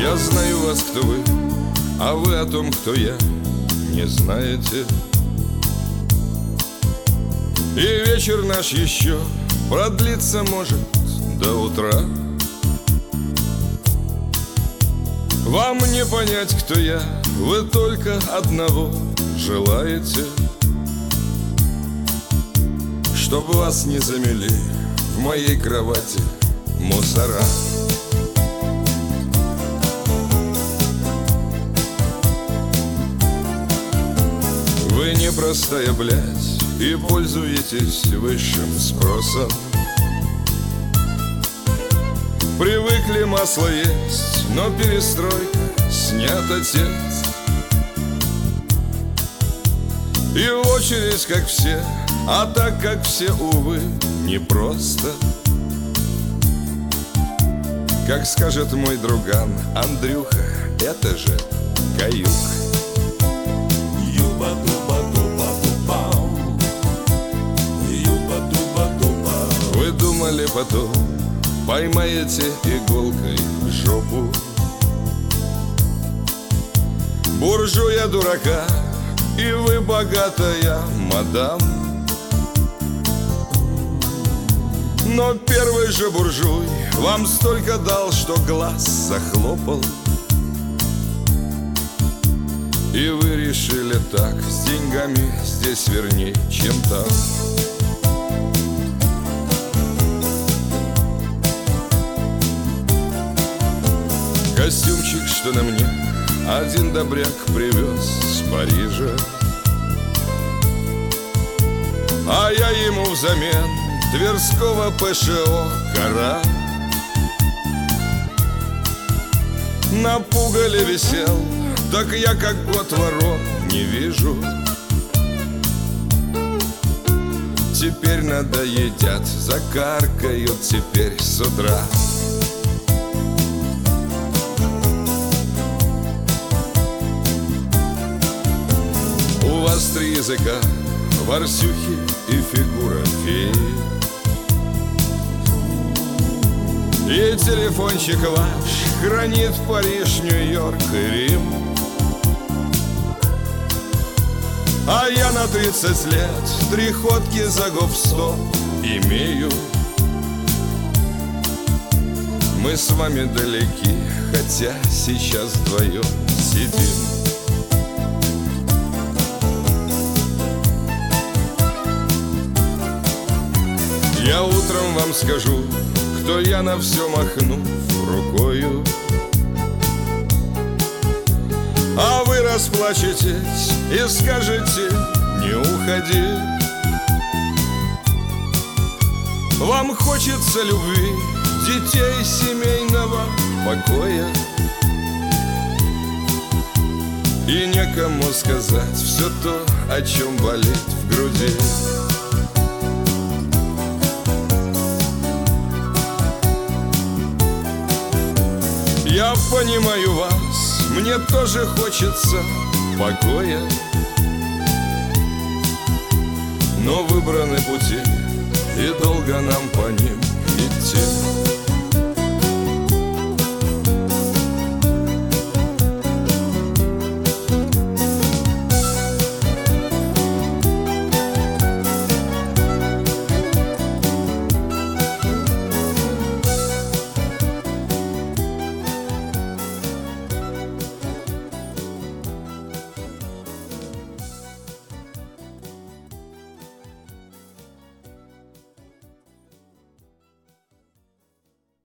Я знаю вас, кто вы, а вы о том, кто я, не знаете. И вечер наш еще продлиться может до утра. Вам не понять, кто я, вы только одного желаете: чтоб вас не замели в моей кровати мусора. Вы не простая блядь и пользуетесь высшим спросом. Привыкли масло есть, но перестройка снят отец. И в очередь, как все, а так как все, увы, непросто. Как скажет мой друган Андрюха, это же каюк. Вы думали, потом поймаете иголкой в жопу буржуя дурака, и вы богатая мадам. Но первый же буржуй вам столько дал, что глаз захлопал. И вы решили так: с деньгами здесь верней, чем там. Костюмчик, что на мне один добряк привез с Парижа, а я ему взамен Тверского ПШО кора. На пугале висел, так я как год ворон не вижу. Теперь надоедят, закаркают теперь с утра. У вас 3 языка, ворсюхи и фигура феи. И телефончик ваш хранит Париж, Нью-Йорк и Рим. А я на 30 лет 3 ходки за гоп-стоп имею. Мы с вами далеки, хотя сейчас вдвоем сидим. Я утром вам скажу, кто я, на все махнув рукою. А вы расплачетесь и скажете: не уходи. Вам хочется любви, детей, семейного покоя, и некому сказать все то, о чем болит в груди. Я понимаю вас, мне тоже хочется покоя, но выбраны пути, и долго нам по ним идти.